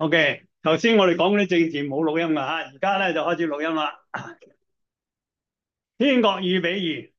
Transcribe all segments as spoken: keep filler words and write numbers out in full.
OK，頭先我哋講嗰啲政治冇錄音噶吓，而家咧就開始錄音啦。天國與比喻，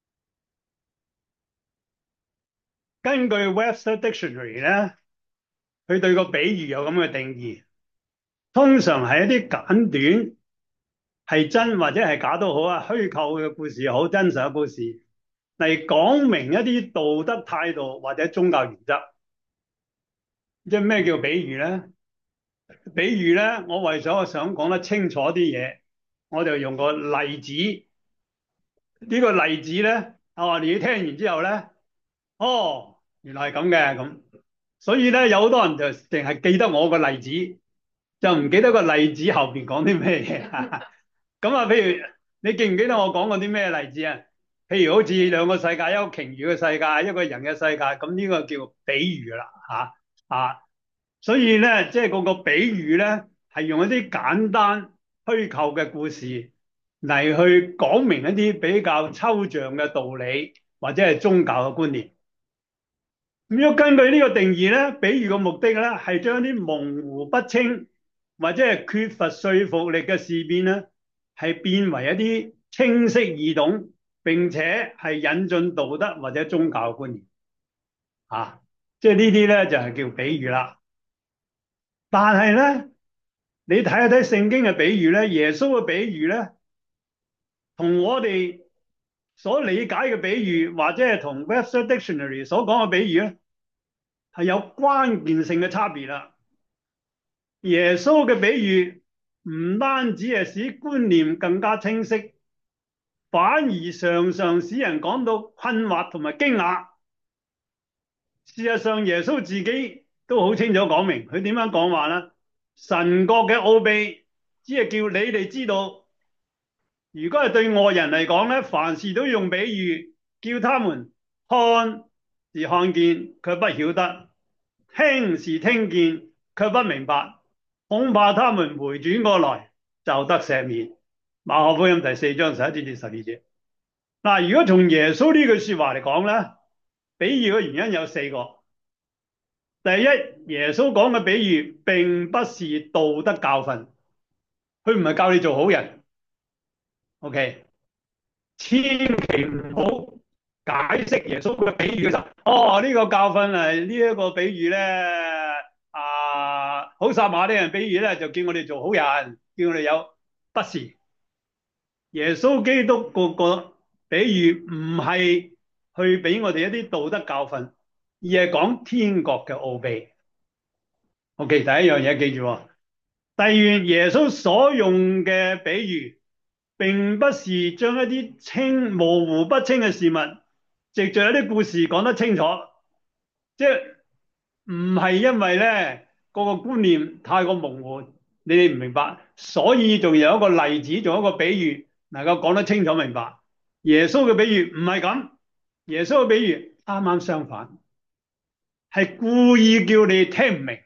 根據 Webster Dictionary 咧，佢對個比喻有咁嘅定義，通常係一啲簡短，係真或者係假都好啊，虛構嘅故事好，真實嘅故事嚟講明一啲道德態度或者宗教原則。即係咩叫比喻咧？比喻咧，我為咗想講得清楚啲嘢，我就用個例子。呢個例子咧，啊，你聽完之後咧，哦，原來係咁嘅咁，所以咧有好多人就淨係記得我個例子，就唔記得個例子後邊講啲咩嘢。咁啊，譬如你記唔記得我講過啲咩例子啊？譬如好似兩個世界，一個鯨魚嘅世界，一個人嘅世界，咁呢個叫比喻啦，吓啊。所以咧，即係嗰個比喻咧，係用一啲簡單虛構嘅故事嚟去講明一啲比較抽象嘅道理或者係宗教嘅觀念。咁如果根據呢個定義咧，比喻嘅目的咧係將啲模糊不清或者係缺乏說服力嘅事變咧，係變為一啲清晰易懂，並且係引進道德或者宗教嘅觀念。啊，即係呢啲咧就係叫比喻啦。但係咧，你睇一睇聖經嘅比喻咧，耶穌嘅比喻咧，同我哋所理解嘅比喻，或者係同 Webster Dictionary 所講嘅比喻咧，係有關鍵性嘅差別啦。耶穌嘅比喻唔單止係使觀念更加清晰，反而常常使人講到困惑同埋驚訝。事實上，耶穌自己都好清楚講明，佢點樣講話咧？神國嘅奧秘，只係叫你哋知道。如果係對外人嚟講咧，凡事都用比喻，叫他們看是看見，卻不曉得；聽是聽見，卻不明白。恐怕他們回轉過來，就得赦免。馬可福音第四章十一節至十二節。嗱，如果從耶穌呢句說話嚟講咧，比喻嘅原因有四個。第一，耶穌講嘅比喻並不是道德教訓，佢唔係教你做好人。OK。千祈唔好解釋耶穌嘅比喻嘅時候，哦，呢個教訓係呢一個比喻咧，啊，好撒瑪利人比喻咧，就叫我哋做好人，叫我哋有，不是。耶穌基督個個比喻唔係去俾我哋一啲道德教訓，而係講天國嘅奧秘。OK，第一樣嘢記住喎。第二，耶穌所用嘅比喻，並不是將一啲清模糊不清嘅事物，藉着一啲故事講得清楚，即係唔係因為咧個個觀念太過模糊，你哋唔明白，所以仲有一個例子，仲有一個比喻能夠講得清楚明白。耶穌嘅比喻唔係咁，耶穌嘅比喻啱啱相反，係故意叫你聽唔明。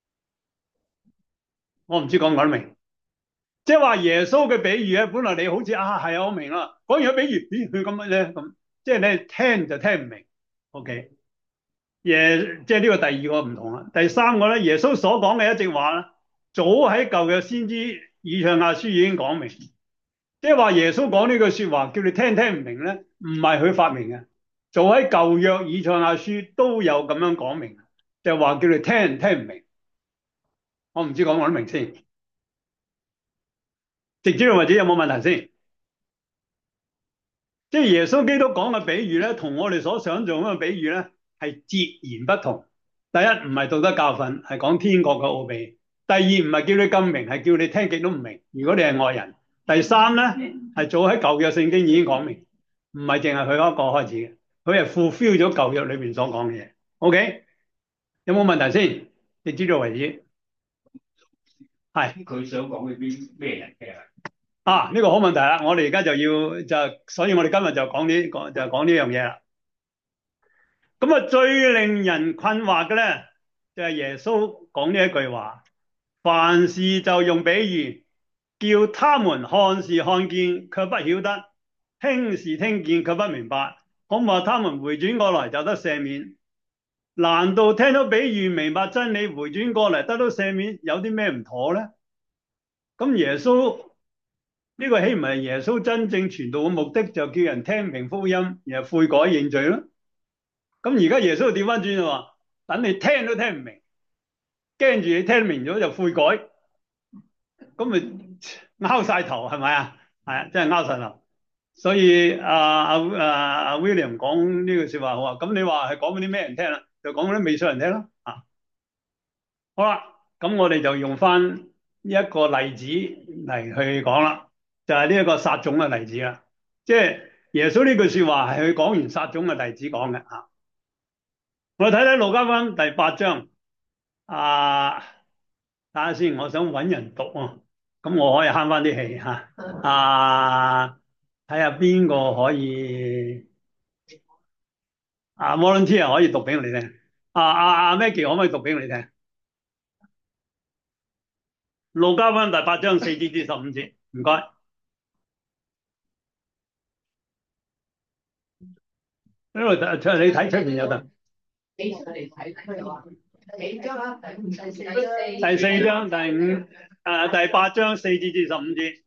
我唔知講唔講得明。即係話耶穌嘅比喻咧，本來你好似啊係啊，我明啦。講完個比喻，咦佢咁乜咧咁？即係你聽就聽唔明。OK，耶即係呢個第二個唔同啦。第三個咧，耶穌所講嘅一席話咧，早喺舊約先知以賽亞書已經講明。即係話耶穌講呢句說話，叫你聽聽唔明咧，唔係佢發明嘅，早喺舊約以賽亞書都有咁樣講明，就係話叫你聽聽唔明。我唔知講唔講得明先，直至到為止有冇問題先？即係耶穌基督講嘅比喻咧，同我哋所想象咁嘅比喻咧，係截然不同。第一唔係道德教訓，係講天國嘅奧秘；第二唔係叫你咁明，係叫你聽極都唔明。如果你係外人，第三咧係早喺舊約聖經已經講明，唔係淨係佢嗰個開始嘅，佢係 fulfill 咗舊約裏邊所講嘅嘢。OK，有冇問題先？你知道為止。係佢想講嘅邊咩人嘅？啊，呢個好問題啦！我哋而家就要就，所以我哋今日就講呢講就講呢樣嘢啦。咁啊，最令人困惑嘅咧，就係耶穌講呢一句話：凡事就用比喻，叫他們看是看見，卻不曉得；聽是聽見，卻不明白。恐怕他們回轉過來就得赦免。 難道聽到比喻明白真理回轉過嚟得到赦免有啲咩唔妥咧？咁耶穌呢個豈唔係耶穌真正傳道嘅目的，就叫人聽明福音，然後悔改認罪咯？咁而家耶穌調翻轉就話，等你聽都聽唔明，驚住你聽明咗就悔改，咁咪拗晒頭係咪啊？係啊，真係拗晒頭。所以阿阿阿阿 William 講呢句說話好啊，咁你話係講俾啲咩人聽啦？就講俾啲未信人聽咯。啊，好啦，咁我哋就用翻一個例子嚟去講啦，就係呢一個撒種嘅例子啦。即係耶穌呢句說話係佢講完撒種嘅例子講嘅啊。我睇睇路加福音第八章啊，睇下先，我想搵人讀啊，咁我可以慳翻啲氣吓啊，睇下邊個可以啊，volunteer 可以讀俾我哋聽。啊啊啊，Maggie 可唔可以讀俾我哋聽？路加福音第八章四節至十五節，唔該。因為出你睇出邊有得。幾出嚟睇佢話幾章啦？第四章。第四章第五誒、呃、第八章四節至十五節。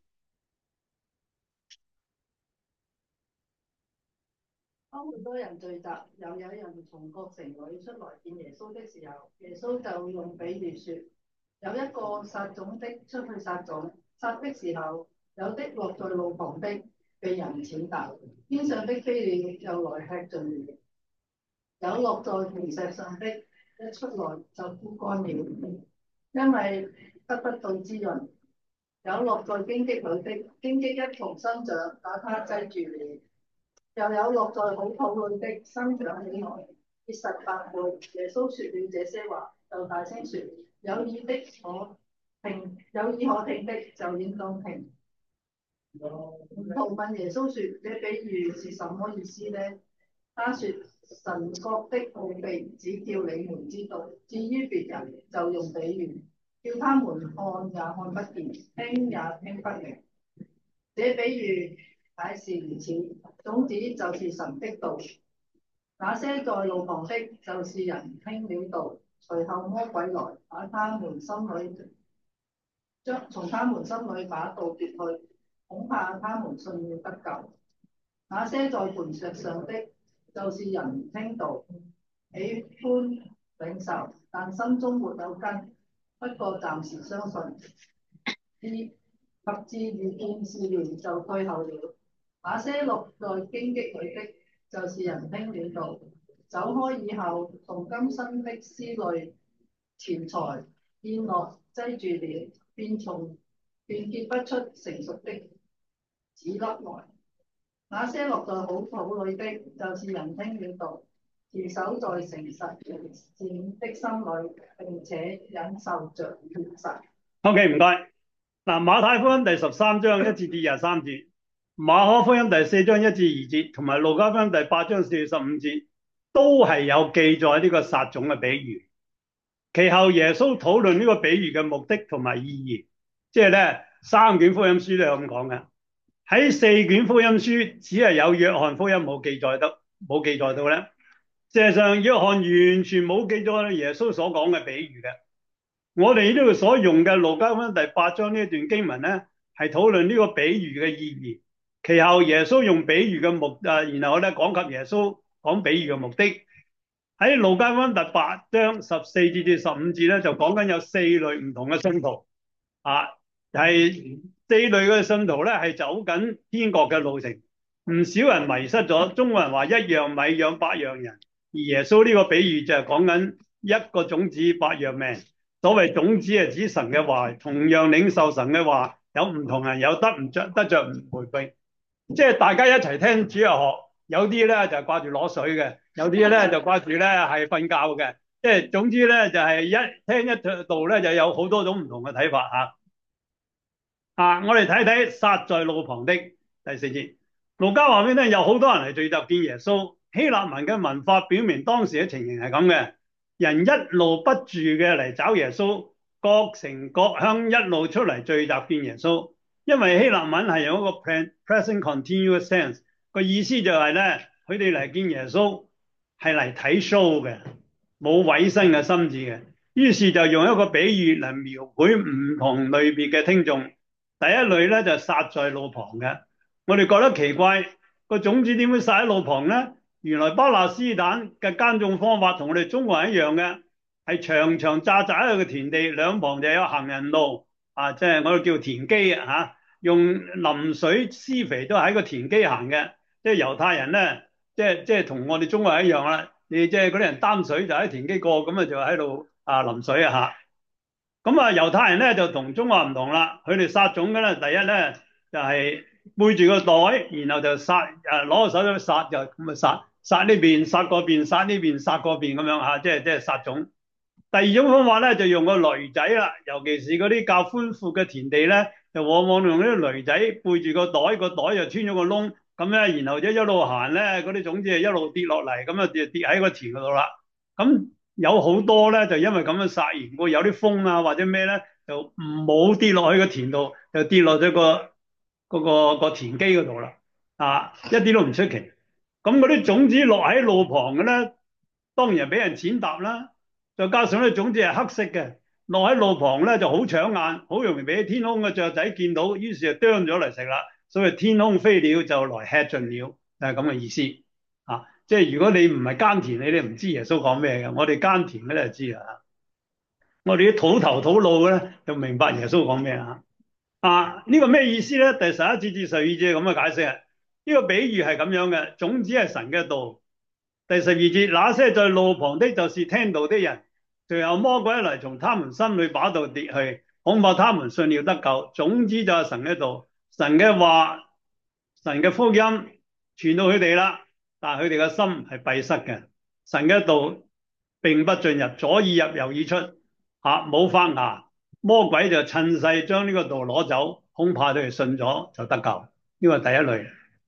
當好多人聚集，又有人從各城裏出來見耶穌的時候，耶穌就用比喻說：有一個撒種的出去撒種，撒的時候，有的落在路旁的，被人踐踏，天上的飛鳥又來吃盡了；有落在磐石上的，一出來就枯乾了，因為得不到滋潤；有落在荊棘裏的，荊棘一同生長，把它擠住了。又有落在好土裏的，生長起來，結實百倍。耶穌說了這些話，就大聲說：有耳的可聽，有耳可聽的就應當聽。門徒問耶穌說：這比喻是什麼意思呢？他說：神國的奧秘只叫你們知道，至於別人就用比喻，叫他們看也看不見，聽也聽不明。這比喻乃是如此，種子就是神的道。那些在路旁的，就是人聽了道，隨後魔鬼來，把他們心裏將從他們心裏把道奪去，恐怕他們信了不救。那些在磐石上的，就是人聽道，喜歡領受，但心中沒有根，不過暫時相信，及至遇見試驗就退後了。那些落在荊棘裏的，就是人聽了道，走開以後，從今生的思慮、錢財、宴樂擠住了，便從便結不出成熟的子粒來。那些落在好土裏的，就是人聽了道，持守在誠實善的心裏，並且忍受着現實。 OK，唔該。嗱，馬太福音第十三章一節至廿三節，馬可福音第四章一至二節，同埋路加福音第八章四至十五節，都係有記載呢個撒種嘅比喻。其後耶穌討論呢個比喻嘅目的同埋意義，即係咧三卷福音書都有咁講嘅。喺四卷福音書只係有約翰福音冇記載得，冇記載到咧。事實上，約翰完全冇記載耶穌所講嘅比喻嘅。我哋呢度所用嘅路加福音第八章呢一段經文咧，係討論呢個比喻嘅意義。其後耶穌用比喻嘅目啊，然後咧講及耶穌講比喻嘅目的。喺路加福音第八章十四節至十五節咧，就講緊有四類唔同嘅信徒啊，係四類嘅信徒咧，係走緊天國嘅路程。唔少人迷失咗，中國人話一樣米養百樣人，而耶穌呢個比喻就係講緊一個種子百樣命。所謂種子係指神嘅話，同樣領受神嘅話，有唔同人有得唔着得着唔回歸，即係大家一齊聽主日學，有啲咧就係掛住攞水嘅，有啲咧就掛住咧係瞓覺嘅，即係總之咧就係一聽一度咧就有好多種唔同嘅睇法吓。啊，我哋睇睇撒在路旁的第四節，路加話俾你聽，有好多人係聚集見耶穌。希臘文嘅文化表明當時嘅情形係咁嘅。人一路不住嘅嚟找耶穌，各城各鄉一路出嚟聚集見耶穌。因為希臘文係有一個 present continuous tense，個意思就係咧，佢哋嚟見耶穌係嚟睇 show 嘅， 冇委身嘅心志嘅。於是就用一個比喻嚟描繪唔同類別嘅聽眾。第一類咧就撒在路旁嘅，我哋覺得奇怪，個種子點會撒喺路旁咧？原來巴勒斯坦嘅耕種方法同我哋中國人一樣嘅，係長長窄窄一個田地，兩旁就有行人路啊，即係我哋叫田基啊嚇，用淋水施肥都係喺個田基行嘅。即係猶太人咧，即係即係同我哋中國人一樣啦。你即係嗰啲人擔水就喺田基過，咁啊就喺度啊淋水啊嚇。咁啊，猶太人咧就同中國唔同啦，佢哋撒種嘅咧，第一咧就係背住個袋，然後就撒誒攞個手喺度撒，就咁啊撒撒呢邊撒嗰邊撒呢邊撒嗰邊咁樣嚇，即係即係撒種。第二種方法咧就用個驢仔啦，尤其是嗰啲較寬闊嘅田地咧，就往往用呢啲驢仔背住個袋，個袋就穿咗個窿，咁咧然後一一路行咧，嗰啲種子就一路跌落嚟，咁啊跌跌喺個田嗰度啦。咁有好多咧就因為咁樣撒完過，有啲風啊或者咩咧，就唔冇跌落去個田度，就跌落咗個嗰個個田基嗰度啦。啊，一啲都唔出奇。咁嗰啲種子落喺路旁嘅咧，當然係俾人踐踏啦。再加上咧種子係黑色嘅，落喺路旁咧就好搶眼，好容易俾天空嘅雀仔見到，於是就啄咗嚟食啦。所以天空飛鳥就來吃盡了，就係咁嘅意思。啊，即係如果你唔係耕田，你哋唔知耶穌講咩嘅。我哋耕田嘅咧就知啦。我哋啲土頭土腦嘅咧就明白耶穌講咩啊。啊，呢個咩意思咧？第十一節至十二節咁嘅解釋啊。呢個比喻係咁樣嘅，種子係神嘅道。第十二節，那些在路旁的，就是聽道的人，隨後魔鬼一嚟，從他們心裏把道奪去，恐怕他們信了得救。種子就係神嘅道，神嘅話，神嘅福音傳到佢哋啦，但係佢哋嘅心係閉塞嘅。神嘅道並不進入，左耳入右耳出，嚇冇發芽。魔鬼就趁勢將呢個道攞走，恐怕佢哋信咗就得救。呢個係第一類。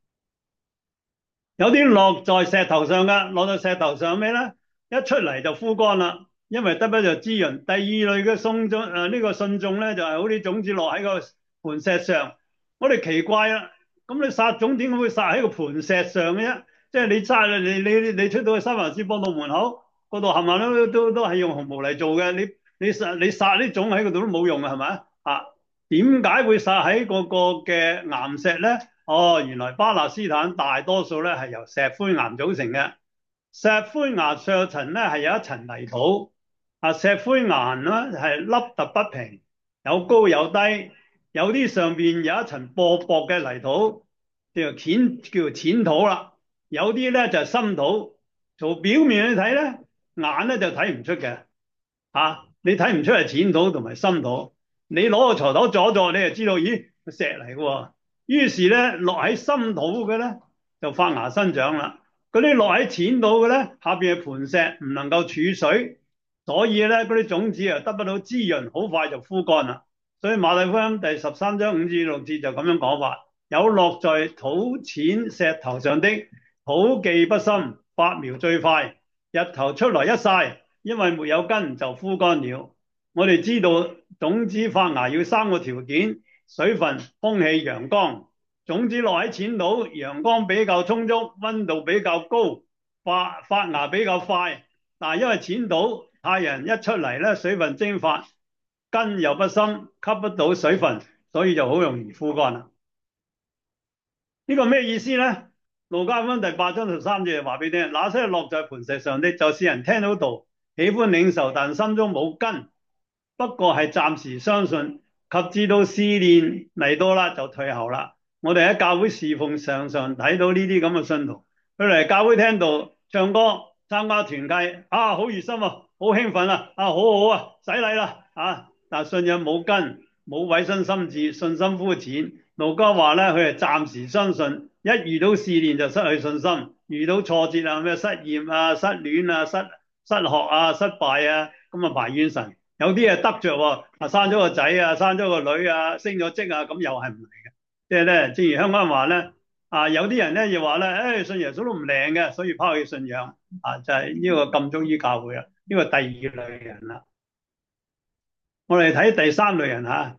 有啲落在石頭上嘅，落到石頭上咩咧？一出嚟就枯乾啦，因為得不到滋潤。第二類嘅信眾誒，呢個信眾咧就係好似種子落喺個磐石上。我哋奇怪啦，咁你撒種點解會撒喺個磐石上嘅啫？即係你撒你你你出到去西環斯邦道門口嗰度，冚唪唥都都都係用紅毛嚟做嘅。你你撒你撒啲種喺嗰度都冇用嘅，係咪啊？點解會撒喺嗰個嘅岩石咧？哦，原來巴勒斯坦大多數咧係由石灰岩組成嘅。石灰岩上層咧係有一層泥土，啊，石灰岩咧係凹凸不平，有高有低，有啲上邊有一層薄薄嘅泥土，叫做淺叫做淺土啦。有啲咧就係深土。從表面去睇咧，眼咧就睇唔出嘅，啊，你睇唔出係淺土同埋深土。你攞個鋤頭鑿一鑿，你就知道，咦，石嚟嘅喎。於是咧，落喺深土嘅咧就發芽生長啦。嗰啲落喺淺土嘅咧，下邊係磐石，唔能夠儲水，所以咧嗰啲種子啊得不到滋潤，好快就枯乾啦。所以馬太福音第十三章五至六節就咁樣講法：有落在土淺石頭上的，土既不深，發苗最快，日頭出來一曬，因為沒有根就枯乾了。我哋知道種子發芽要三個條件：水分、空氣、陽光。種子落喺淺土，陽光比較充足，溫度比較高，發發芽比較快。但係因為淺土，太陽一出嚟咧，水分蒸發，根又不深，吸不到水分，所以就好容易枯乾啦。呢個咩意思咧？路加福音第八章十三節話俾你聽：那些落在磐石上的，就是人聽到道，喜歡領受，但心中冇根，不過係暫時相信，及至到試煉嚟到啦就退後啦。我哋喺教會侍奉常常睇到呢啲咁嘅信徒，佢嚟教會聽到唱歌、參加團契，啊，好熱心啊，好興奮啊，啊，好好啊，洗禮啦，啊，但信仰冇根，冇委身心志，信心膚淺。路加話咧，佢係暫時相信，一遇到試煉就失去信心，遇到挫折啊，咩失業啊、失戀啊、失失學啊、失敗啊，咁啊埋怨神。有啲係得着喎，啊，生咗個仔啊，生咗個女啊，升咗職啊，咁又係唔嚟嘅。即係咧，正如香港人話咧，啊，有啲人咧又話咧，誒、哎、信耶穌都唔靈嘅，所以拋棄信仰，啊，就係、是、呢個禁足於教會啊，呢個第二類人啦。我哋睇第三類人嚇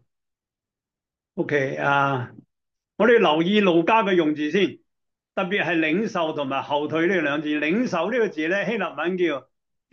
，OK 啊，我哋留意路加嘅用字先，特別係領受同埋後退呢兩字。領受呢個字咧，希臘文叫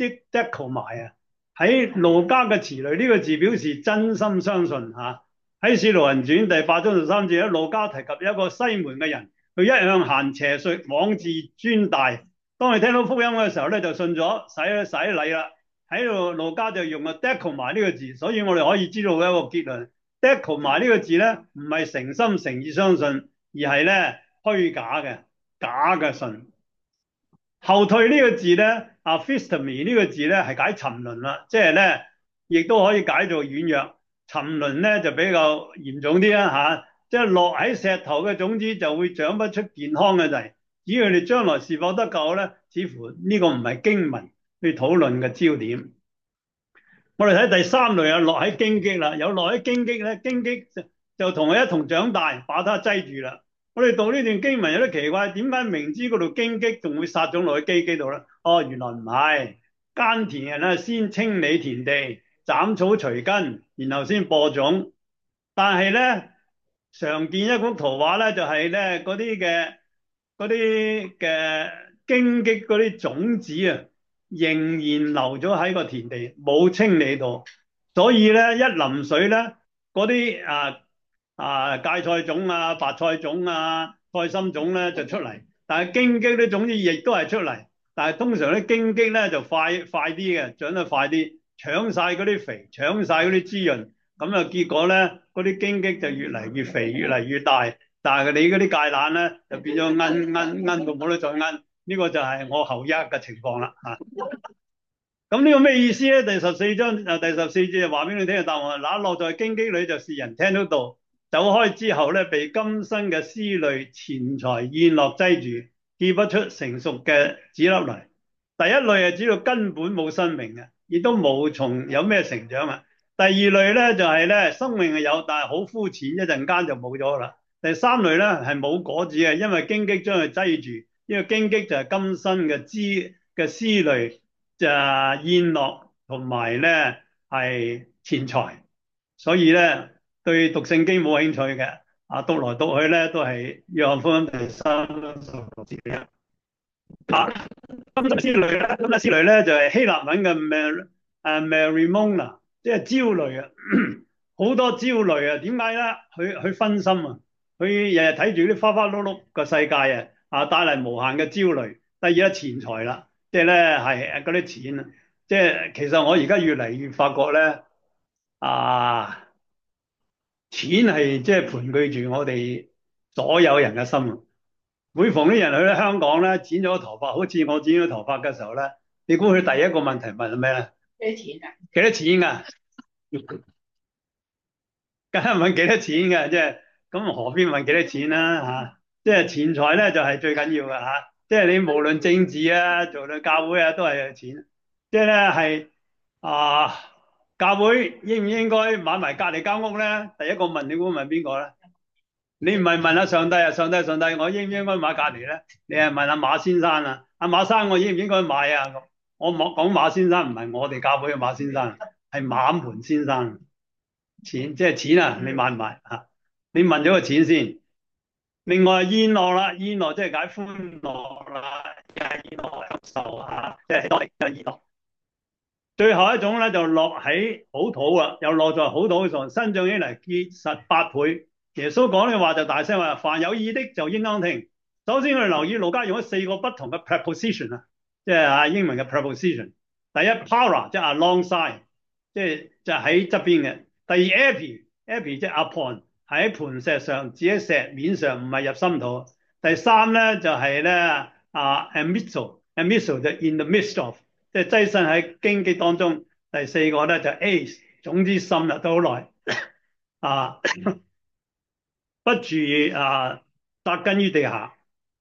declamed 埋啊。喺路加嘅詞類呢個字表示真心相信嚇。喺《使徒行傳》第八章十三節咧，路加提及一個西門嘅人，佢一向行邪術，妄自尊大。當佢聽到福音嘅時候咧，就信咗，洗咗洗禮啦。喺度路加就用個 declamed 埋呢個字，所以我哋可以知道嘅一個結論 declamed 埋呢個字咧，唔係誠心誠意相信，而係咧虛假嘅假嘅信。後退呢個字咧，aphistemi 呢個字咧係解沉淪啦，即係咧亦都可以解做軟弱。沉淪咧就比較嚴重啲啦嚇，即係落喺石頭嘅種子就會長不出健康嘅嚟。至於佢哋將來是否得救咧，似乎呢個唔係經文去討論嘅焦點。我哋睇第三類啊，落喺荊棘啦，有落喺荊棘咧，荊棘就就同佢一同長大，把他擠住啦。我哋讀呢段經文有啲奇怪，點解明知嗰度荊棘仲會撒種落去荊棘度咧？哦，原來唔係，耕田人咧先清理田地，斬草除根，然後先播種。但係咧，常見一幅圖畫咧，就係咧嗰啲嘅嗰啲嘅荊棘嗰啲種子啊，仍然留咗喺個田地，冇清理到，所以咧一淋水咧，嗰啲啊啊芥菜種啊、白菜種啊、菜心種咧就出嚟，但係荊棘啲種子亦都係出嚟，但係通常啲荊棘咧就快快啲嘅，長得快啲，搶晒嗰啲肥，搶晒嗰啲滋潤，咁啊結果咧嗰啲荊棘就越嚟越肥，越嚟越大，但係你嗰啲芥蘭咧就變咗奀奀奀到冇得再奀，呢個就係我後一嘅情況啦嚇。咁呢個咩意思咧？第十四章啊，第十四節就話俾你聽嘅答案。那落在荊棘裏就是人聽到道，走開之後咧，被今生嘅思慮、錢財、宴樂擠住，結不出成熟嘅子粒嚟。第一類係指到根本冇生命嘅，亦都無從有咩成長啊。第二類咧就係咧生命係有，但係好膚淺，一陣間就冇咗啦。第三類咧係冇果子嘅，因為荊棘將佢擠住。呢個荊棘就係今生嘅知嘅思慮。就宴樂同埋咧係錢財，所以咧對讀聖經冇興趣嘅，啊讀來讀去咧都係約翰福音第三章十六節嘅。啊，今集思慮咧，今集思慮咧就係、是、希臘文嘅 mer 誒 merimona，即係焦慮啊，好多焦慮啊。點解咧？佢佢分心啊，佢日日睇住啲花花碌碌個世界啊，啊帶嚟無限嘅焦慮。第二咧錢財啦。即係咧係嗰啲錢啊！即係其實我而家越嚟越發覺咧，啊，錢係即係盤踞住我哋所有人嘅心啊！每逢啲人去咧香港咧剪咗頭髮，好似我剪咗頭髮嘅時候咧，你估佢第一個問題問係咩咧？幾多錢啊？幾多錢㗎？梗係問幾多錢㗎？即係咁何必問幾多錢啦？嚇！即係錢財咧就係最緊要嘅嚇。即係你無論政治啊，做到教會啊，都係有錢。即係咧係啊，教會應唔應該買埋隔離間屋咧？第一個問你估問邊個咧？你唔係問下上帝啊？上帝上帝，我應唔應該買隔離咧？你係問阿馬先生啊？阿馬生，我應唔應該買啊？我冇講馬先生，唔係我哋教會嘅馬先生，係馬門先生。錢即係錢啊！你買唔買啊？你問咗個錢先。另外宴樂啦，宴樂即係解歡樂啦，又係宴樂享受啊，即係多啲嘅宴樂。最後一種咧就落喺好土啊，又落在好土上，生長起嚟結實八倍。耶穌講嘅話就大聲話：凡有意的就應當聽。首先我哋留意路加用咗四個不同嘅 preposition 啊，即係啊英文嘅 preposition。第一 para 即係 alongside，即係就喺側邊嘅。第二 epi epi 即係 upon。喺磐石上，指喺石面上，唔係入心土。第三咧就係、是、咧啊 amisso，amisso 就 in the midst of， 即係擠身喺荊棘當中。第四個咧就 as， 總之滲入到好耐啊，不注意啊扎根於地下。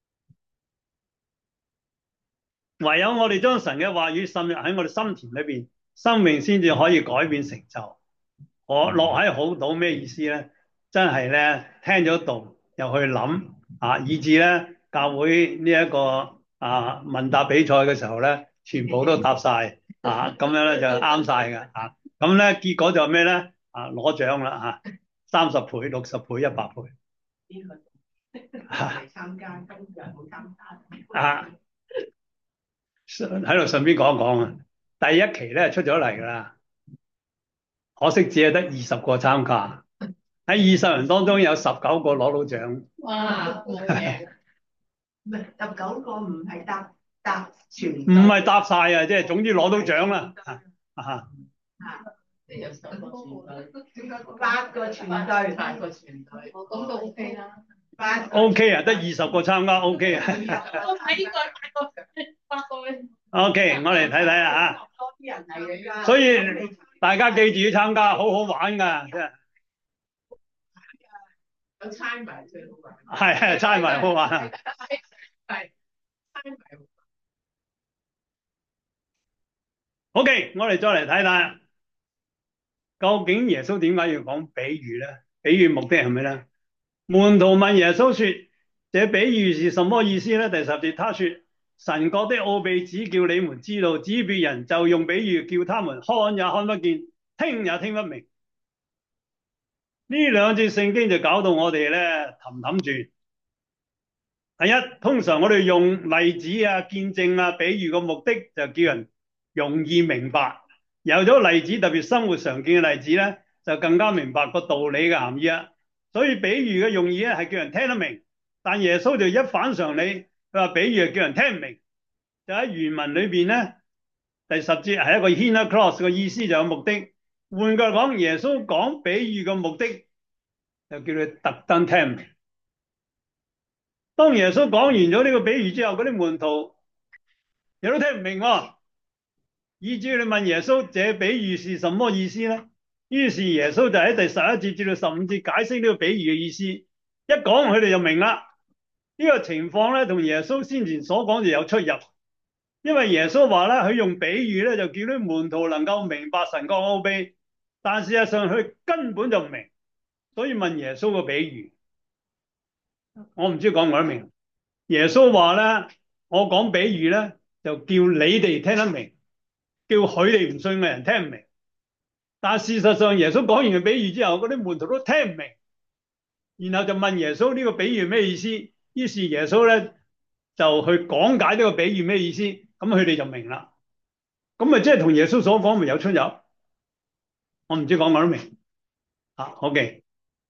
唯有我哋將神嘅話語滲入喺我哋心田裏邊，生命先至可以改變成就。我落喺好土咩意思咧？真係咧，聽咗道又去諗啊，以至咧教會呢一個啊問答比賽嘅時候咧，全部都答晒啊，咁樣咧就啱晒嘅啊。咁咧結果就咩咧？啊攞獎啦嚇，三十倍、六十倍、一百倍。邊個嚟參加？今日冇參加啊！喺度順便講一講啊。 第一期咧出咗嚟㗎啦，可惜只係得二十個參加，喺二十人當中有十九個攞到獎。 哇！冇嘢，唔係十九個唔係答答全唔係答晒啊，即係總之攞到獎啦。啊啊啊！即係有十個全隊，八個全隊，八個全隊，我咁都 OK 啦。八個 ！OK 啊，得二十個參加 OK 啊。 我睇過八個八個。 OK，我嚟睇睇啊嚇。 多啲人嚟㗎而家。 所以大家記住要參加，好好玩㗎，真係。 有猜埋最好玩。 係係猜埋好玩啊。 係猜埋。 OK，我哋再嚟睇睇，究竟耶穌點解要講比喻咧？比喻目的係咩咧？門徒問耶穌說：這比喻是什麼意思咧？第十節，他說：神國的奧秘只叫你們知道，指別人就用比喻叫他們看也看不見，聽也聽不明。呢兩節聖經就搞到我哋咧氹氹轉。第一，通常我哋用例子啊、見證啊、比喻個目的就叫人容易明白。有咗例子，特別生活常見嘅例子咧，就更加明白個道理嘅含義啊。所以比喻嘅用意咧係叫人聽得明，但耶穌就一反常理，佢話比喻係叫人聽唔明。就喺原文裏邊咧，第十節係一個 hina clause 嘅意思，就有目的。換句講，耶穌講比喻嘅目的就叫你特登聽唔明。當耶穌講完咗呢個比喻之後，嗰啲門徒亦都聽唔明喎，以至你問耶穌：這比喻是什麼意思呢？於是耶穌就喺第十一節至到十五節解釋呢個比喻嘅意思。一講佢哋就明啦。呢個情況咧同耶穌先前所講就有出入，因為耶穌話咧佢用比喻咧就叫啲門徒能夠明白神國奧秘，但事實上佢根本就唔明，所以問耶穌個比喻。我唔知講唔講得明。耶穌話咧，我講比喻咧就叫你哋聽得明，叫佢哋唔信嘅人聽唔明。但事實上耶穌講完個比喻之後，嗰啲門徒都聽唔明，然後就問耶穌呢個比喻咩意思。於是耶穌咧就去講解呢個比喻咩意思，咁佢哋就明啦。咁咪即係同耶穌所講咪有出入？我唔知講唔講得明啊。OK，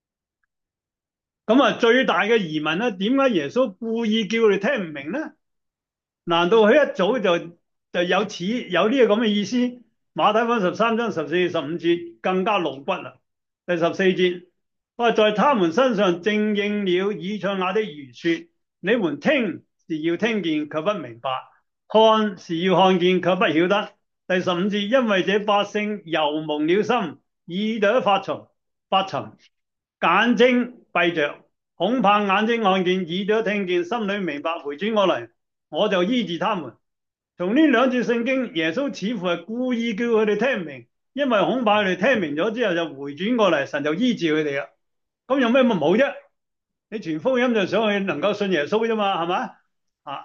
咁啊最大嘅疑問咧，點解耶穌故意叫佢哋聽唔明咧？難道佢一早就就有似有呢個咁嘅意思？馬太福音十三章十四十五節更加露骨啦。第十四節，我話在他們身上正應了以賽亞的預言說：你們聽是要聽見，卻不明白；看是要看見，卻不曉得。第十五節，因為這百姓油蒙了心，耳朵發沉，發沉，眼睛閉着，恐怕眼睛看見，耳朵聽見，心裏明白，回轉過嚟，我就醫治他們。從呢兩節聖經，耶穌似乎係故意叫佢哋聽唔明，因為恐怕佢哋聽明咗之後就回轉過嚟，神就醫治佢哋啦。咁有咩咁好啫？你傳福音就想去能夠信耶穌啫嘛，係咪啊？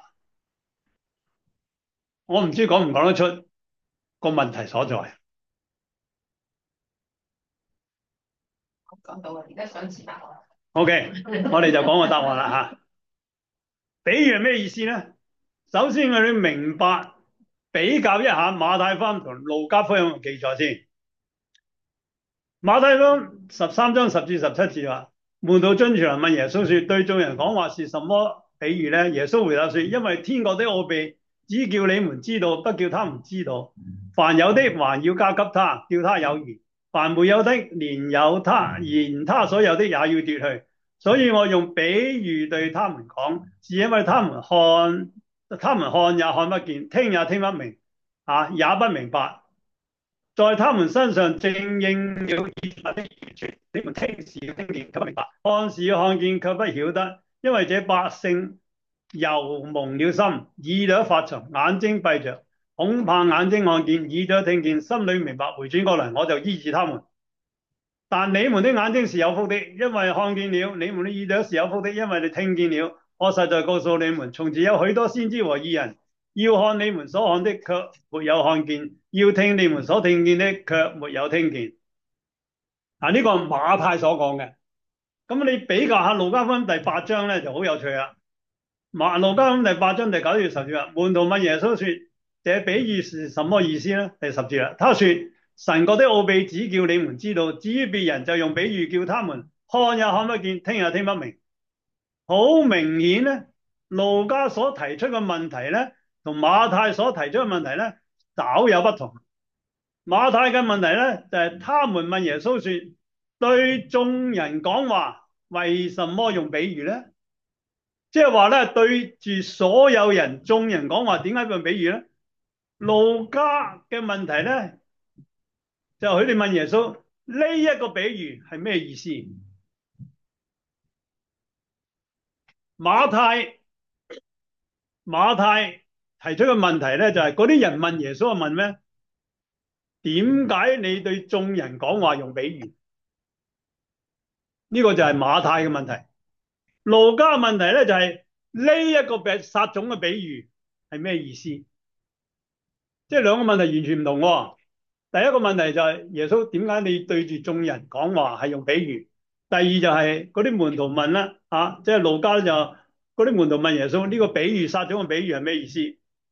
我唔知講唔講得出個問題所在。 講到啊，而家想知答案。 OK，我哋就講個答案啦吓。比喻係咩意思咧？首先我哋明白比較一下馬太福音同路加福音嘅記載先。馬太福音十三章十至十七節話，門徒進前來問耶穌說：對眾人講話是什麼比喻呢？耶穌回答說：因為天國的奧秘只叫你們知道，不叫他們知道。凡有的還要加給他，叫他有餘；凡沒有的，連有他連他所有的也要奪去。所以我用比喻對他們講，是因為他們看，他們看也看不見，聽也聽不明，啊，也不明白。在他們身上正應了以賽亞的預言說：你們聽是要聽見，卻不明白；看是要看見，卻不曉得。因為這百姓油蒙了心，耳朵發沉，眼睛閉着，恐怕眼睛看見，耳朵聽見，心裏明白，回轉過嚟，我就醫治他們。但你們的眼睛是有福的，因為看見了；你們的耳朵是有福的，因為你聽見了。我實在告訴你們，從前有許多先知和義人，要看你們所看的，卻沒有看見；要聽你們所聽見的，卻沒有聽見。啊，呢個係馬太所講嘅。咁你比較下路加福音第八章咧，就好有趣啦。馬路加福音第八章第九至十節話，門徒問耶穌說： 這比喻是什麼意思呢？第十節啦，他說神國的奧秘只叫你們知道，至於別人就用比喻叫他們看也看不見，聽也聽不明。好明顯咧，路加所提出嘅問題咧，同馬太所提出嘅問題咧，稍有不同。馬太嘅問題咧就係、是、他們問耶穌說：對眾人講話，為什麼用比喻咧？即係話咧，對住所有人、眾人講話，點解用比喻咧？路加嘅問題咧，就佢哋問耶穌呢一個比喻係咩意思？馬太馬太提出嘅問題咧，就係嗰啲人問耶穌問咩？點解你對眾人講話用比喻？呢個就係馬太嘅問題。路加嘅問題咧就係呢一個比撒種嘅比喻係咩意思？即係兩個問題完全唔同喎。第一個問題就係耶穌點解你對住眾人講話係用比喻？第二就係嗰啲門徒問啦，啊，即係路加就嗰啲門徒問耶穌呢個比喻撒種嘅比喻係咩意思？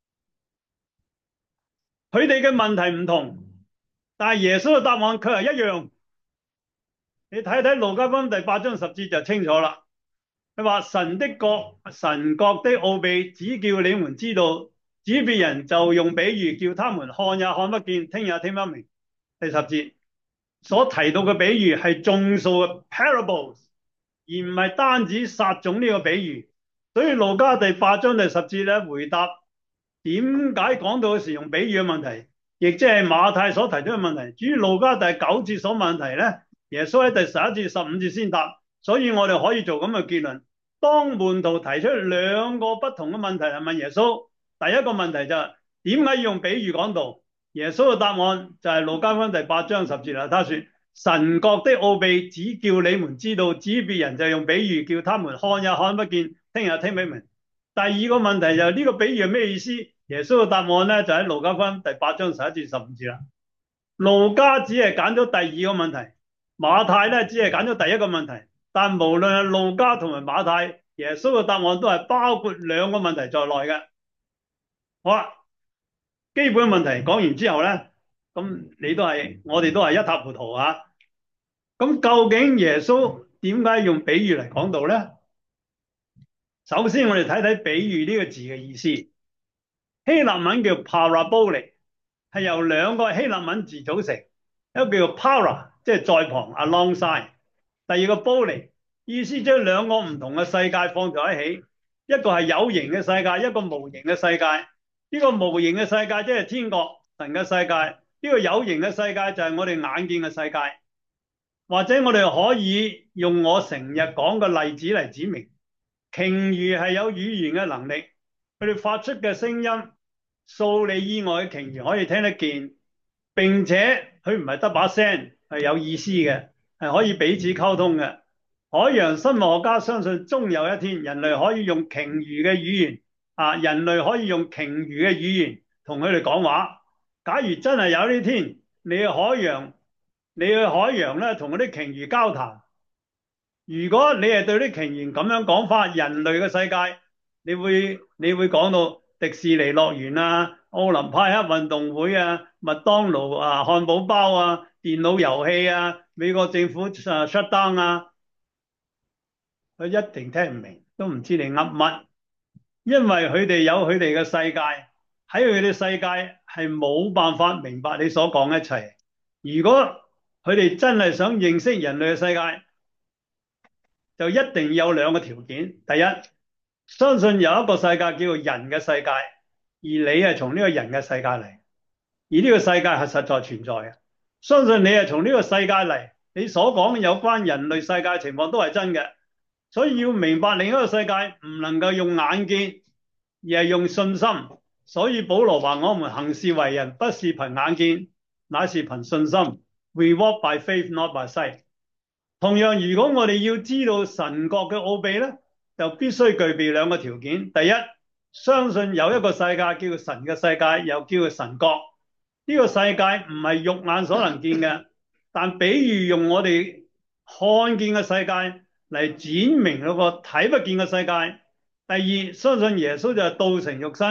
佢哋嘅問題唔同，但係耶穌嘅答案卻係一樣。你睇睇路加福音第八章十節就清楚啦。佢話神的國、神國的奧秘只叫你們知道，至於別人就用比喻叫他們看也看不見，聽也聽不明。第十節所提到嘅比喻係眾數嘅 parables，而唔係單止撒種呢個比喻。所以路加第八章第十節咧回答點解講到時用比喻嘅問題，亦即係馬太所提出嘅問題。至於路加第九節所問題咧，耶穌喺第十一節、十五節先答。所以我哋可以做咁嘅結論：當門徒提出兩個不同嘅問題嚟問耶穌，第一個問題就係點解要用比喻講道？耶穌嘅答案就係路加福音第八章十節啦。他說：神國的奧秘只叫你們知道，至於別人就用比喻叫他們看也看不見，聽也聽不明。第二個問題就係呢個比喻係咩意思？耶穌嘅答案咧就喺路加福音第八章十一至十五節啦。路加只係揀咗第二個問題，馬太咧只係揀咗第一個問題。但無論係路加同埋馬太，耶穌嘅答案都係包括兩個問題在內嘅。好啦，基本嘅問題講完之後咧，咁你都係我哋都係一塌糊塗啊！咁究竟耶穌點解用比喻嚟講道咧？首先我哋睇睇比喻呢個字嘅意思。希臘文叫 parabole， 係由兩個希臘文字組成，一個叫 para， 即係在旁 alongside。第二個 bole， 意思將兩個唔同嘅世界放在一起，一個係有形嘅世界，一個無形嘅世界。呢個無形嘅世界即係天國神嘅世界，呢個有形嘅世界就係我哋眼見嘅世界。或者我哋可以用我成日講嘅例子嚟指明，鯨魚係有語言嘅能力，佢哋發出嘅聲音，數里以外嘅鯨魚可以聽得見，並且佢唔係得把聲，係有意思嘅。係可以彼此溝通嘅。海洋生物學家相信終有一天人類可以用鯨魚嘅語言啊，人類可以用鯨魚嘅語言同佢哋講話。假如真係有呢天，你去海洋，你去海洋咧同嗰啲鯨魚交談，如果你係對啲鯨魚咁樣講法，人類嘅世界，你會你會講到迪士尼樂園啊、奧林匹克運動會啊、麥當勞啊、漢堡包啊、電腦遊戲啊、美國政府啊 shut down 啊，佢一定聽唔明，都唔知你噏乜，因為佢哋有佢哋嘅世界，喺佢哋世界係冇辦法明白你所講一切。如果佢哋真係想認識人類嘅世界，就一定有兩個條件。第一，相信有一個世界叫做人嘅世界，而你係從呢個人嘅世界嚟，而呢個世界係實在存在嘅。相信你係從呢個世界嚟，你所講有關人類世界嘅情況都係真嘅。所以要明白另一個世界唔能夠用眼見，而係用信心。所以保羅話：我們行事為人，不是憑眼見，乃是憑信心。We walk by faith, not by sight。同樣，如果我哋要知道神國嘅奧秘咧，就必須具備兩個條件。第一，相信有一個世界叫做神嘅世界，又叫做神國。呢個世界唔係肉眼所能見嘅，但比喻用我哋看見嘅世界嚟展明嗰個睇不見嘅世界。第二，相信耶穌就係道成肉身，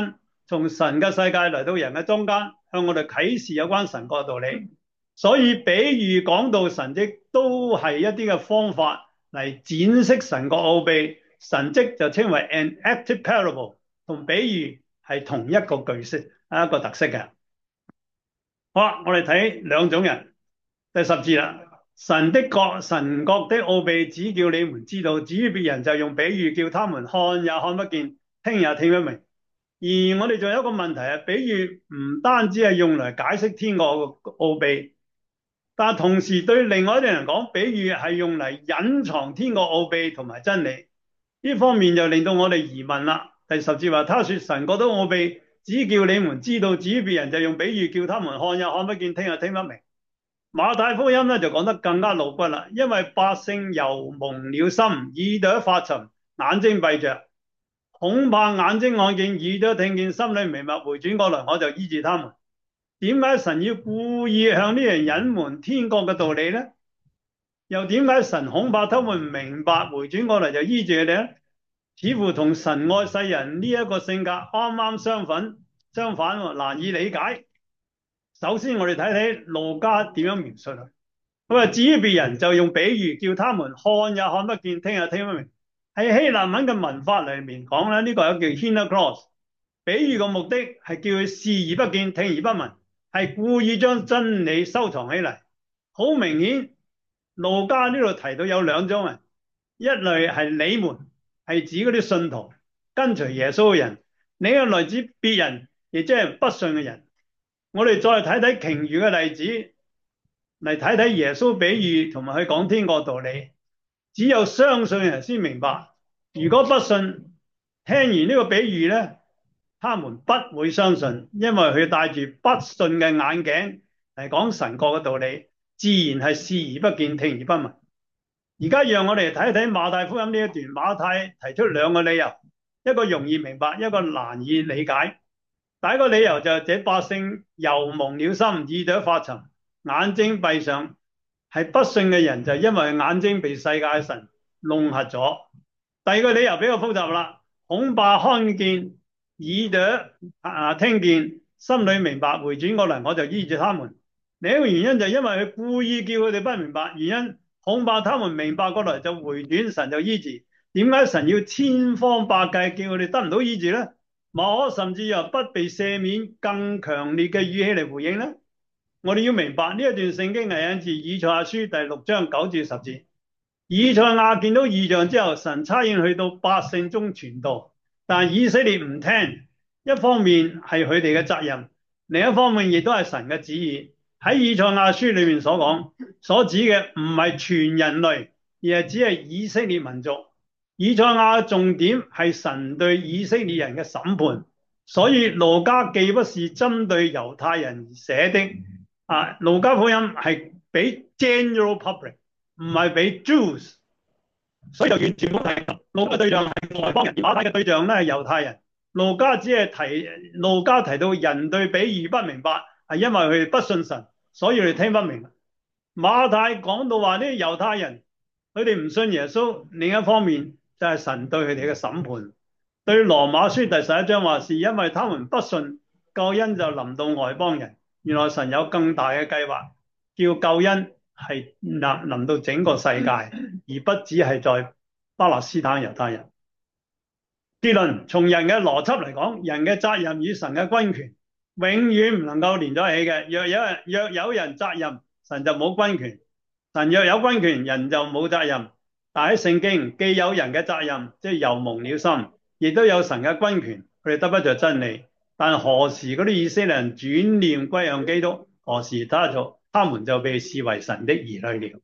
從神嘅世界嚟到人嘅中間，向我哋啟示有關神國嘅道理。所以比喻講到神蹟都係一啲嘅方法嚟展示神國奧秘。神蹟就稱為 an active parable，同比喻係同一個句式，一個特色嘅。好啦，我哋睇兩種人。第十節啦，神的國、神國的奧秘只叫你們知道，至於別人就用比喻叫他們看也看不見，聽也聽不明。而我哋仲有一個問題係，比喻唔單止係用嚟解釋天國嘅奧秘，但同時對另外一啲人講，比喻係用嚟隱藏天國奧秘同埋真理。呢方面就令到我哋疑問啦。第十節話，他說神國的奧秘只叫你們知道，至於別人就用比喻叫他們看也看不見，聽也聽不明。馬太福音咧就講得更加露骨啦，因為百姓油蒙了心，耳朵發沉，眼睛閉着，恐怕眼睛看見，耳朵聽見，心裏明白，回轉過來，我就醫治他們。點解神要故意向呢人隱瞞天國嘅道理呢？又點解神恐怕他們唔明白，回轉過嚟就醫治佢哋呢？似乎同神愛世人呢一個性格啱啱相反，相反難以理解。首先我哋睇睇路加點樣描述佢。佢話至於別人就用比喻叫他們看也看不見，聽也聽不明。喺希臘文嘅文法裏面講咧，呢個係叫 hina clause。比喻嘅目的係叫佢視而不見，聽而不聞，係故意將真理收藏起嚟。好明顯，路加呢度提到有兩種人，一類係你們，係指嗰啲信徒跟隨耶穌嘅人；另一類指別人，亦即係不信嘅人。我哋再睇睇其餘嘅例子，嚟睇睇耶穌比喻同埋佢講天國道理。只有相信嘅人先明白，如果不信，聽完呢個比喻咧，他們不會相信，因為佢戴住不信嘅眼鏡嚟講神國嘅道理，自然係視而不見，聽而不聞。而家讓我哋睇一睇馬太福音呢一段，馬太提出兩個理由，一個容易明白，一個難以理解。第一個理由就係這百姓油蒙了心，耳朵發沉，眼睛閉上，係不信嘅人就因為眼睛被世界神弄瞎咗。第二個理由比較複雜啦，恐怕看見，耳朵啊聽見，心裏明白，回轉過嚟我就醫治他們。另一個原因就因為佢故意叫佢哋不明白，原因恐怕他們明白過來就回轉，神就醫治。點解神要千方百計叫佢哋得唔到醫治呢？馬可甚至又不被赦免更強烈嘅語氣嚟回應呢？我哋要明白呢一段聖經係引自以賽亞書第六章九至十節。以賽亞見到異象之後，神差遣去到百姓中傳道，但以色列唔聽。一方面係佢哋嘅責任，另一方面亦都係神嘅旨意。喺以賽亞書裏面所講所指嘅唔係全人類，而係只係以色列民族。以賽亞嘅重點係神對以色列人嘅審判，所以路加既不是針對猶太人而寫的，啊，路加福音係俾 general public，唔係俾 Jews，所以就完全冇提。路加對象係外邦人，馬太嘅對象咧係猶太人。路加只係提，路加提到人對比喻不明白，係因為佢哋不信神，所以佢哋聽不明。馬太講到話呢啲猶太人，佢哋唔信耶穌，另一方面就係神對佢哋嘅審判。對羅馬書第十一章話，是因為他們不信，救恩就臨到外邦人。原來神有更大嘅計劃，叫救恩係臨臨到整個世界，而不只係在巴勒斯坦猶太人。結論，從人嘅邏輯嚟講，人嘅責任與神嘅君權永遠唔能夠連在一起嘅。若有人若有人責任，神就冇君權；神若有君權，人就冇責任。但喺聖經既有人嘅責任，即係油蒙了心，亦都有神嘅君權，佢哋得不着真理。但何時嗰啲以色列人轉念歸向基督，何時他就他們就被視為神的兒女了。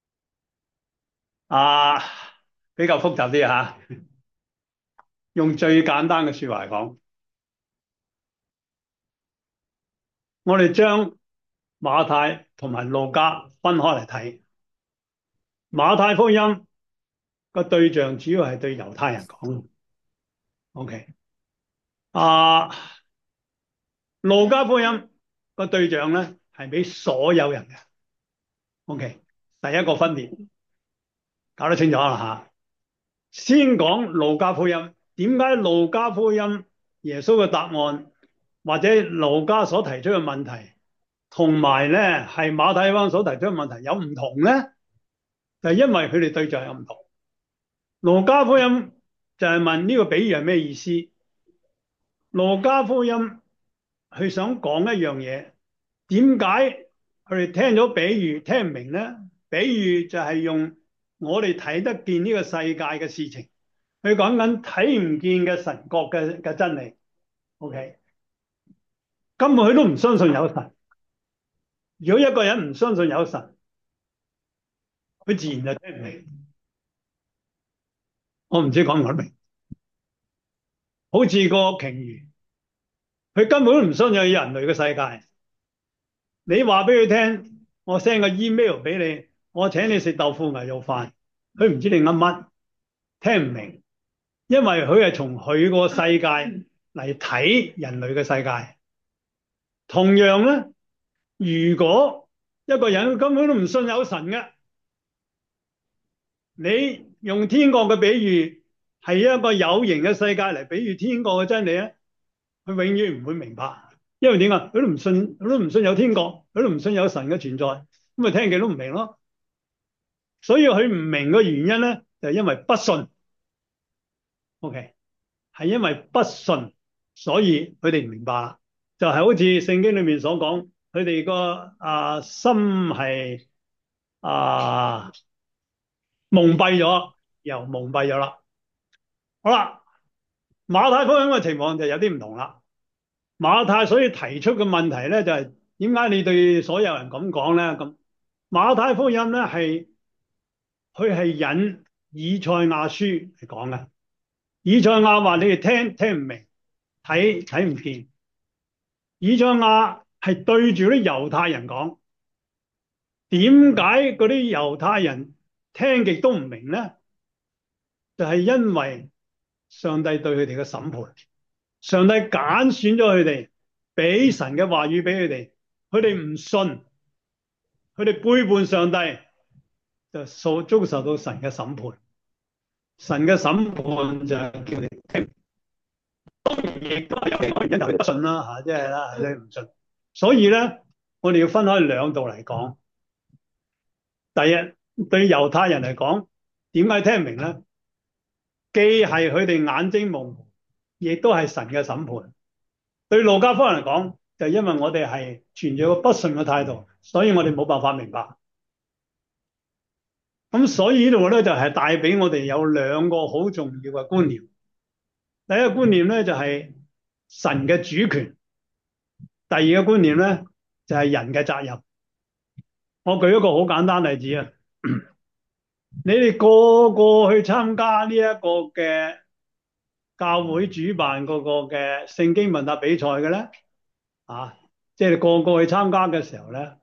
啊，比較複雜啲吓。用最簡單嘅說話嚟講，我哋將馬太同埋路加分開嚟睇。馬太福音個對象主要係對猶太人講 ，OK。啊，路加福音個對象咧係俾所有人嘅 ，OK。第一個分別搞得清楚啦吓。先講路加福音，點解路加福音耶穌嘅答案，或者路加所提出嘅問題，同埋咧係馬太福音所提出嘅問題有唔同咧？就係因為佢哋對象有唔同。路加福音就係問呢個比喻係咩意思？路加福音佢想講一樣嘢，點解佢哋聽咗比喻聽唔明咧？比喻就係用我哋睇得見呢個世界嘅事情，佢講緊睇唔見嘅神國嘅嘅真理。OK，根本佢都唔相信有神。如果一個人唔相信有神，佢自然就聽唔明。我唔知講唔講得明，好似個鯨魚，佢根本都唔相信有人類嘅世界。你話俾佢聽，我 send 個 email 俾你，我請你食豆腐牛肉飯，佢唔知你噏乜，聽唔明，因為佢係從佢個世界嚟睇人類嘅世界。同樣咧，如果一個人根本都唔信有神嘅，你用天國嘅比喻係一個有形嘅世界嚟比喻天國嘅真理咧，佢永遠唔會明白，因為點啊？佢都唔信，佢都唔信有天國，佢都唔信有神嘅存在，咁咪聽極都唔明咯。所以佢唔明嘅原因咧，就係因為不信。OK，係因為不信，所以佢哋唔明白啦。就係好似聖經裏面所講，佢哋個啊心係啊蒙蔽咗，又蒙蔽咗啦。好啦，馬太福音嘅情況就有啲唔同啦。馬太所以提出嘅問題咧，就係點解你對所有人咁講咧？咁馬太福音咧係佢係引以賽亞書嚟講嘅。以賽亞話你哋聽聽唔明，睇睇唔見。以賽亞係對住啲猶太人講，點解嗰啲猶太人聽極都唔明咧？就係因為上帝對佢哋嘅審判，上帝揀選咗佢哋，俾神嘅話語俾佢哋，佢哋唔信，佢哋背叛上帝，就受遭受到神嘅審判。神嘅審判就係叫你聽，當然亦都係有其他原因，就係不信啦嚇，即係啦，你唔信。所以咧，我哋要分開兩度嚟講。第一，對猶太人嚟講，點解聽唔明咧？既係佢哋眼睛蒙昧，亦都係神嘅審判。對路加福音嚟講，就係因為我哋係存住個不信嘅態度，所以我哋冇辦法明白。咁所以呢度咧就係帶俾我哋有兩個好重要嘅觀念。第一個觀念咧就係神嘅主權，第二個觀念咧就係人嘅責任。我舉一個好簡單例子啊，你哋個個去參加呢一個嘅教會主辦嗰個嘅聖經問答比賽嘅咧，啊，即係你個個去參加嘅時候咧，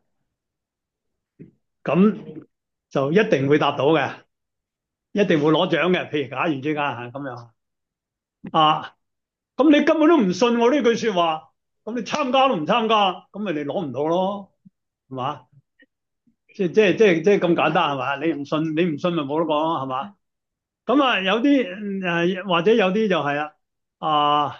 咁就一定會答到嘅，一定會攞獎嘅。譬如假如之間係咁樣啊，咁你根本都唔信我呢句說話，咁你參加都唔參加，咁咪你攞唔到咯，係嘛？即係即係即係即係咁簡單係嘛？你唔信你唔信咪冇得講咯，係嘛？咁啊有啲誒或者有啲就係啦，啊，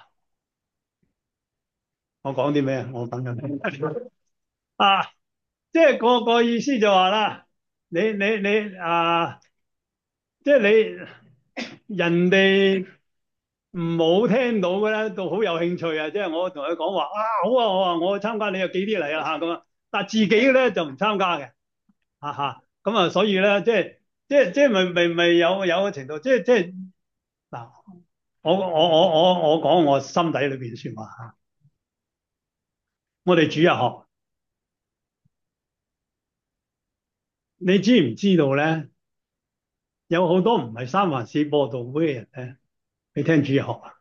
我講啲咩啊？我等緊啊，即係個個意思就話啦，你你你啊，即係你人哋冇聽到嘅咧，都好有興趣啊！即係我同佢講話啊，好啊好啊，我去參加，你有幾啲嚟啊嚇咁啊，但係自己咧就唔參加嘅，哈哈，咁啊，所以咧即係即係即係咪咪咪有有個程度，即係即係嗱，我我我我我講我心底裏邊説話嚇，我哋主日學，你知唔知道咧？有好多唔係三藩市播道會嘅人咧，去聽主日學啊！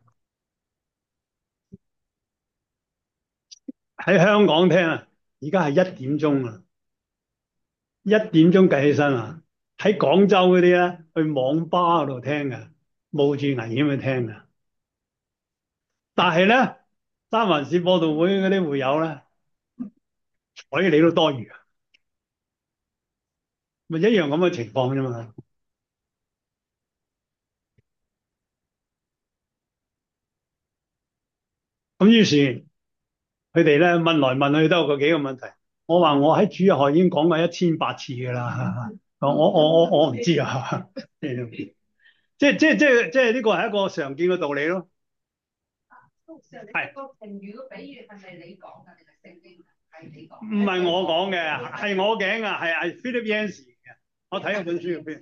喺香港聽啊，而家係一點鐘啊，一點鐘計起身啊！喺廣州嗰啲咧，去網吧嗰度聽嘅，冒住危險去聽嘅。但係咧，三藩市播道會嗰啲會友咧，睬你都多餘啊，咪一樣咁嘅情況啫嘛。 咁於是佢哋咧問來問去都有個幾個問題。我話我喺主日學已經講過一千八次㗎啦，我我我我我唔知啊，即係即係即係即係呢個係一個常見嘅道理咯。係個評語個比喻係咪你講㗎定係聖經係你講？ 唔係我講嘅，係我頸啊，係係 Philip Yancey 嘅。我睇嗰本書入邊，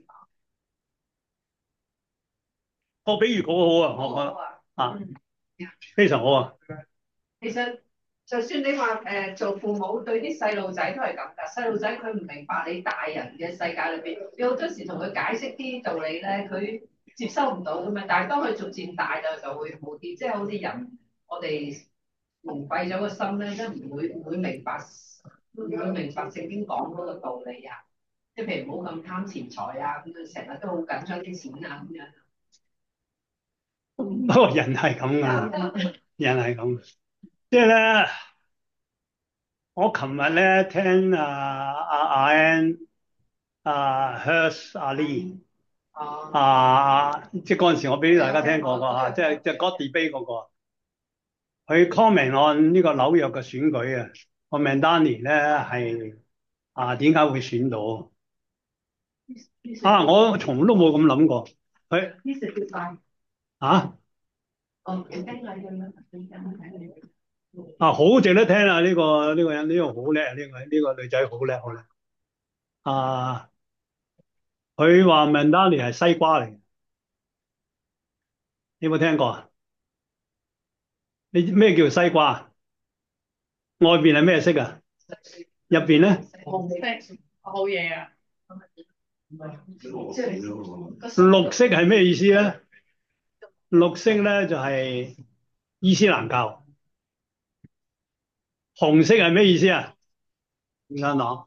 個比喻好好啊，我覺得啊，非常好啊。 其實就算你話誒、呃、做父母對啲細路仔都係咁㗎，細路仔佢唔明白你大人嘅世界裏邊，有好多時同佢解釋啲道理咧，佢接收唔到㗎嘛。但係當佢逐漸大就就會好啲，即係好似人我哋蒙蔽咗個心咧，都唔會唔會明白唔會明白聖經講嗰個道理啊。即係譬如唔好咁貪錢財啊，咁佢成日都好緊張啲錢啊咁樣。 不過人係咁㗎，人係咁，即係咧。我琴日咧聽啊阿阿 Ann 啊 Hers 阿 Lee 啊，即係嗰陣時我俾大家聽過個嚇，即係即係 God Debate 嗰個，佢 comment on 呢個紐約嘅選舉啊，個 Mandani 咧係啊點解會選到啊？我從都冇咁諗過佢啊啊好值得聽啊！呢個呢個人呢個好叻啊！呢個呢個女仔好叻好叻啊！佢話 Mandani 係西瓜嚟嘅，你有冇聽過啊？你咩叫西瓜？外邊係咩色啊？入邊咧？ 紅色好嘢啊！ 綠色係咩意思咧？綠色咧就係伊斯蘭教。紅色係咩意思啊？共產黨。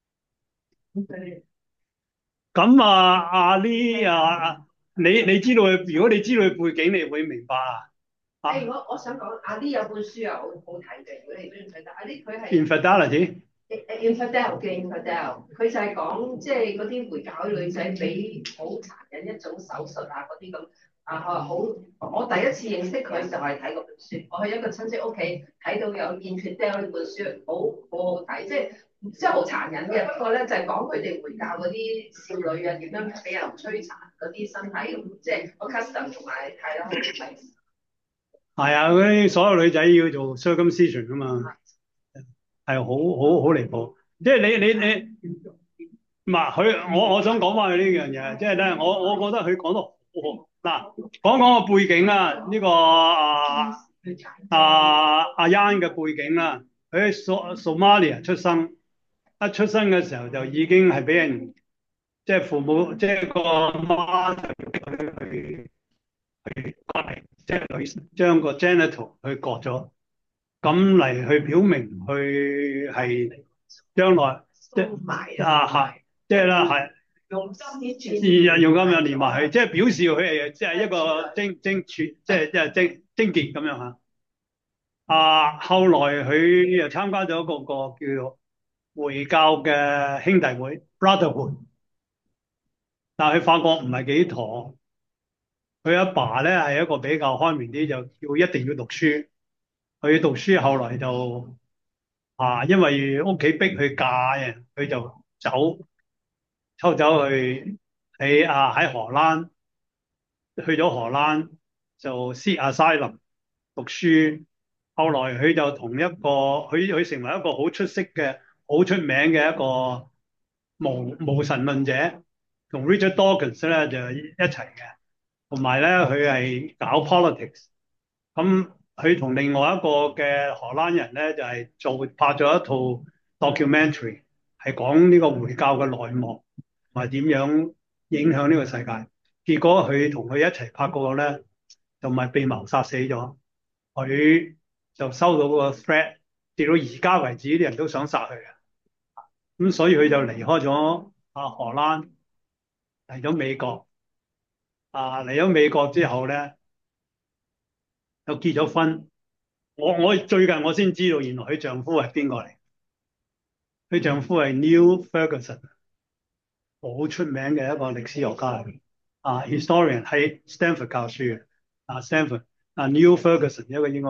咁啊，阿呢啊，你你知道佢，如果你知道佢背景，你會明白啊。 誒，我我想講阿啲有本書啊，好好睇嘅。如果你中意睇，但阿啲佢係 Infidelity。 誒誒 infidel 嘅 infidel，佢就係講即係嗰啲回教啲女仔俾好殘忍一種手術啊嗰啲咁啊，好我第一次認識佢就係睇嗰本書，我去一個親戚屋企睇到有 infidel 呢本書，好好好睇，即係即係好殘忍嘅。不過咧就係講佢哋回教嗰啲少女啊點樣俾人摧殘嗰啲身體咁，即係個 custom 同埋係咯好睇。 係啊，嗰啲所有女仔要做 circumcision 啊嘛，係好好好離譜。即係你你你，唔係佢，我我想講翻佢呢樣嘢，即係咧，我我覺得佢講得好好。嗱，講講個背景啦，呢個啊啊阿 Yan 嘅背景啦，佢喺 So Somalia 出生，一出生嘅時候就已經係俾人即係父母即係個媽就逼佢去去割嚟，即係女將個 genital 去割咗，咁嚟去表明佢係將來即係啊係，即係啦係。 用金鏈是啊，用咁樣連埋佢，即係表示佢係即係一個貞貞處，即係即係貞貞潔咁樣嚇。啊，後來佢又參加咗嗰個叫做回教嘅兄弟會 Brotherhood，但係佢發覺唔係幾妥。佢阿爸咧係一個比較開明啲，就叫一定要讀書。佢讀書後來就啊，因為屋企逼佢嫁啊，佢就走，抽走去喺啊喺荷蘭。去咗荷蘭就 seek asylum 讀書，後來佢就同一個佢佢成為一個好出色嘅、好出名嘅一個無無神論者，同 Richard Dawkins 咧就一齊嘅，同埋咧佢係搞 politics。咁佢同另外一個嘅荷蘭人咧就係、是、做拍咗一套 documentary，係講呢個回教嘅內幕同埋點樣影響呢個世界。結果佢同佢一齊拍嗰個咧，就咪被謀殺死咗。佢就收到個 threat，直到而家為止，啲人都想殺佢嘅。咁所以佢就離開咗啊荷蘭，嚟咗美國。啊嚟咗美國之後咧，又結咗婚。我我最近我先知道，原來佢丈夫係邊個嚟？佢丈夫係 Neil Ferguson，好出名嘅一個歷史學家嚟。啊，historian 喺 Stanford 教書嘅。啊，Stanford 啊，Neil Ferguson 一個英國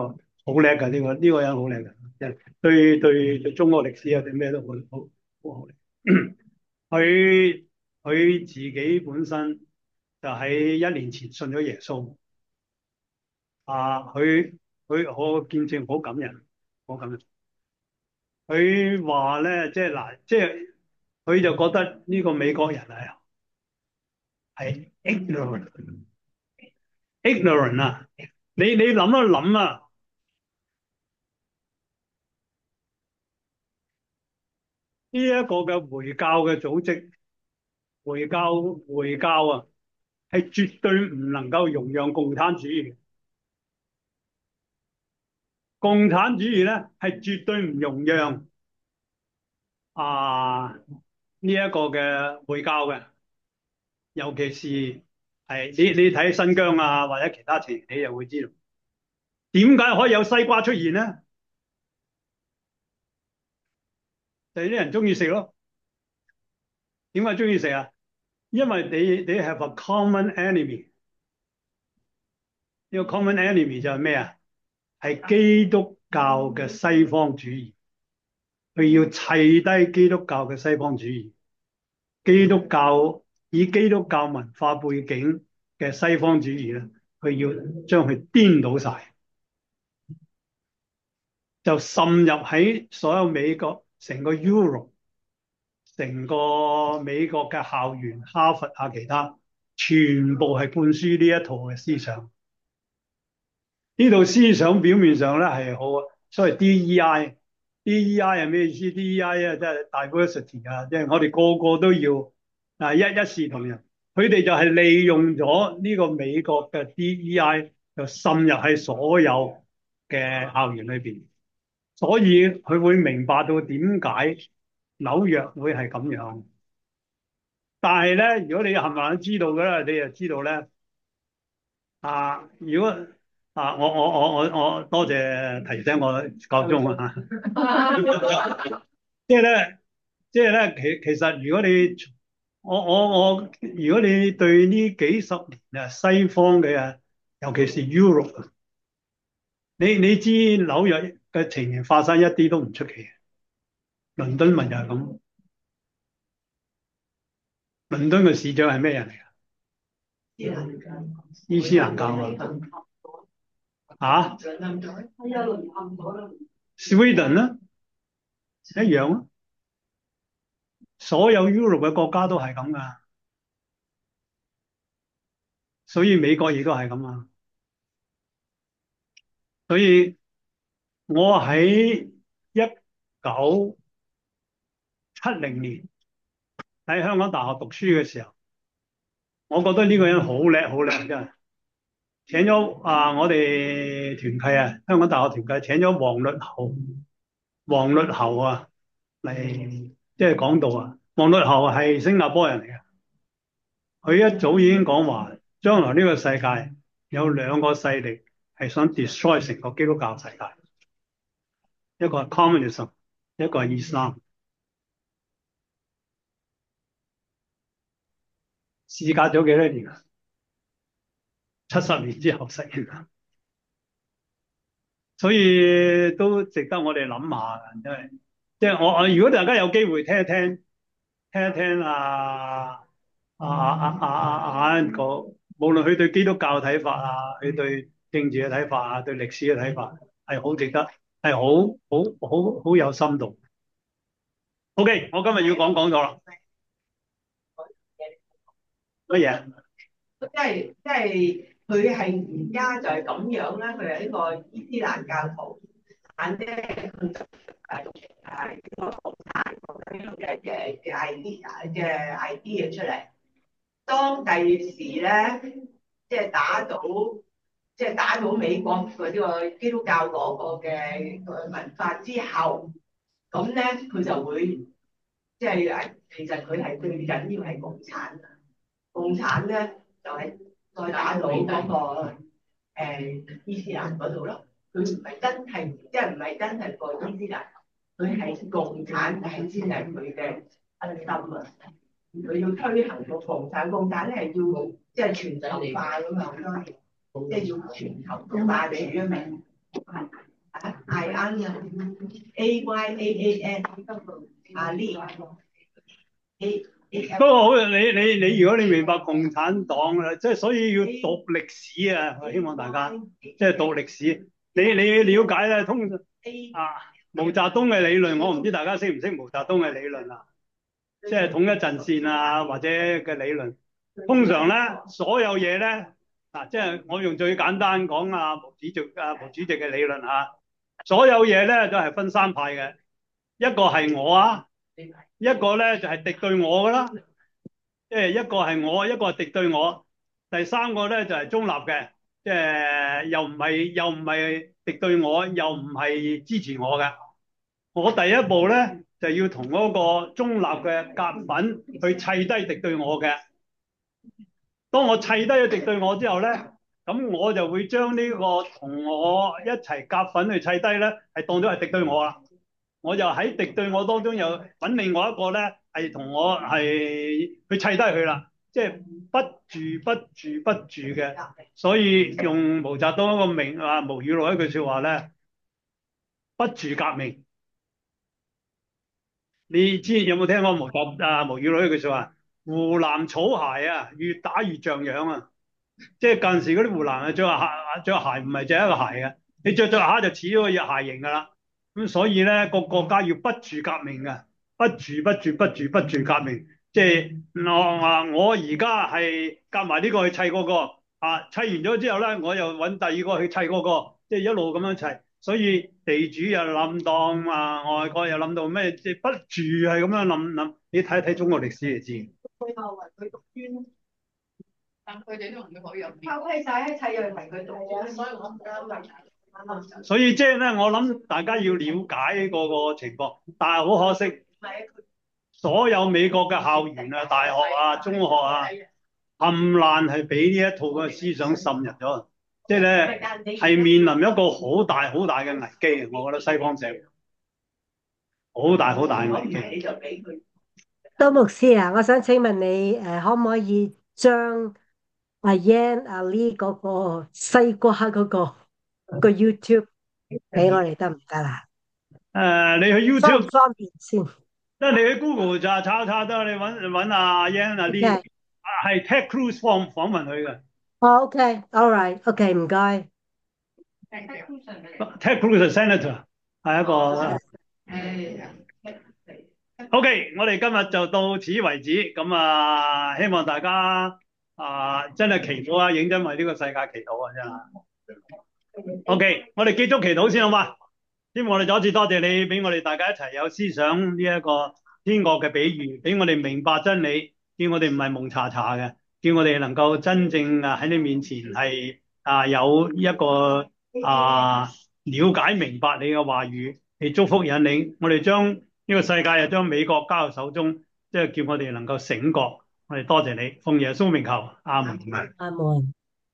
好叻㗎，呢個呢個人好叻㗎，對對對對中國歷史啊定咩都好好好好叻。佢佢自己本身就喺一年前信咗耶穌。啊，佢佢我見證好感人，好感人。佢話咧，即係嗱，即係佢就覺得呢個美國人係係 ignorant，ignorant 啊！你你諗一諗啊，呢一個嘅回教嘅組織，回教回教啊，係絕對唔能夠容讓共產主義嘅。共產主義咧係絕對唔容讓啊呢一個嘅回教嘅。尤其是係你你睇新疆啊或者其他情，你就會知道點解可以有西瓜出現咧？就係啲人中意食咯。點解中意食啊？因為你你 have a common enemy。呢個 common enemy 就係咩啊？係基督教嘅西方主義。佢要砌低基督教嘅西方主義。基督教以基督教文化背景嘅西方主義咧，佢要將佢顛倒晒。就滲入喺所有美國成個 Europe，成個美國嘅校園，哈佛啊其他，全部係灌輸呢一套嘅思想。呢套思想表面上咧係好，所謂 D E I，D E I 係咩意思？D E I 啊，即係 diversity 啊，即係我哋個個都要啊一一視同仁。佢哋就係利用咗呢個美國嘅 D E I，就滲入喺所有嘅校園裏邊。所以佢會明白到點解紐約會係咁樣。但係咧，如果你冚唪唥都知道嘅咧，你就知道咧啊！如果啊，我我我我我多謝提醒我夠鐘啊嚇。即係咧，即係咧，其其實如果你我我我，如果你對呢幾十年啊西方嘅啊，尤其是 Europe，你你知紐約嘅情形發生一啲都唔出奇。倫敦咪就係咁。倫敦嘅市長係咩人嚟㗎？伊斯蘭教啊？嚇？Sweden 啦，一樣啊。所有 Europe 嘅國家都係咁噶，所以美國亦都係咁啊。所以我喺一九七零年喺香港大學讀書嘅時候，我覺得呢個人好叻，好叻真係。請咗啊，我哋團契啊，香港大學團契請咗黃律豪，黃律豪啊嚟即係講道啊。黃律豪係新加坡人嚟嘅，佢一早已經講話，將來呢個世界有兩個勢力係想 destroy 成個基督教世界，一個係 communism，一個係 Islam。事隔咗幾多年啊？七十年之後實現啦，所以都值得我哋諗下嘅，真係。即係我我如果大家有機會聽一聽聽一聽啊啊啊啊啊啊個，無論佢對基督教嘅睇法啊，佢對政治嘅睇法啊，對歷史嘅睇法，係好值得，係好好好好有深度。OK，我今日要講講咗啦。乜嘢？ 即係即係佢係而家就係咁樣啦，佢係呢個伊斯蘭教徒，但係佢就係係呢個共產呢嘅嘅嘅 idea 嘅 idea 出嚟。當第時咧，即係打倒，即係打倒美國嘅呢個基督教嗰個嘅文化之後，咁咧佢就會即係其實佢係最緊要係共產。共產咧就係、是、再打到嗰、那個誒、呃、伊斯蘭嗰度咯。佢唔係真係，即係唔係真係個伊斯蘭，佢係共產係先係佢嘅核心啊！佢要推行個共產，共產咧係要即係全球化咁樣咯，即係要全球化俾咗命。 艾安，A Y A A N，阿利，A A 不過好，你你你，如果你明白共產黨啦，即係所以要讀歷史啊！我希望大家即係讀歷史，你你了解咧，通啊毛澤東嘅理論，我唔知大家識唔識毛澤東嘅理論啊？即係統一陣線啊，或者嘅理論。通常咧，所有嘢咧啊，即係我用最簡單講啊，毛主席啊，毛主席嘅理論啊，所有嘢咧都係分三派嘅，一個係我啊，一個咧就係敵對我噶啦。即係一個係我，一個係敵對我，第三個咧就係中立嘅，即係又唔係又唔係敵對我，又唔係支持我嘅。我第一步咧就要同嗰個中立嘅夾粉去砌低敵對我嘅。當我砌低咗敵對我之後咧，咁我就會將呢個同我一齊夾粉去砌低咧，係當咗係敵對我啦。我就喺敵對我當中又揾另外一個咧，係同我係去砌低佢啦，即係不住不住不住嘅。所以用毛澤東一個名啊毛語錄一句説話咧，不住革命。你之前有冇聽過毛澤啊毛語錄一句説話？湖南草鞋啊，越打越像樣啊！即係近時嗰啲湖南啊，着鞋着鞋唔係淨係一個鞋嘅，你着着下就似咗個鞋型噶啦。咁所以咧，個國家要不住革命嘅，不住不住不住不住革命。即係我啊，我而家係夾埋呢個去砌嗰個啊，砌完咗之後咧，我又揾第二個去砌嗰個，即係一路咁樣砌。所以地主又冧當啊，外國又冧到咩？即係不住係咁樣冧冧。你睇一睇中國歷史就知。 最後為佢讀專，但佢哋都唔可以入面。 拋棄晒一切，又為佢讀專，所以我唔啱㗎。 所以即係咧，我諗大家要了解個個情況，但係好可惜，所有美國嘅校園啊、大學啊、中學啊，冚爛係俾呢一套嘅思想滲入咗，即係咧係面臨一個好大好大嘅危機。我覺得西方社會好大好大嘅危機。 你就俾佢。 周牧師啊，我想請問你誒，可唔可以將阿 Yan 阿 Lee 嗰個西瓜嗰個個 YouTube 俾我哋得唔得啊？ 誒，你去方唔 YouTube， 方便先即係你去 Google 就查查得，你揾揾阿 Yan 阿 Lee，係 Ted Cruz 訪訪問佢嘅。 哦，OK，all right，OK，唔該。 Ted Cruz 係 Senator，係一個。OK，我哋今日就到此為止。咁啊，希望大家啊真係祈禱啊，認真為呢個世界祈禱啊，真係。OK，我哋結束祈禱先好嘛？希望我哋再一次多謝你，俾我哋大家一齊有思想呢一個天國嘅比喻，俾我哋明白真理，叫我哋唔係蒙查查嘅，叫我哋能夠真正啊喺你面前係啊有一個啊了解明白你嘅話語，嚟祝福引領。我哋將呢個世界又將美國交喺手中，即係叫我哋能夠醒覺。我哋多謝你，奉耶穌名求，阿門。 阿門。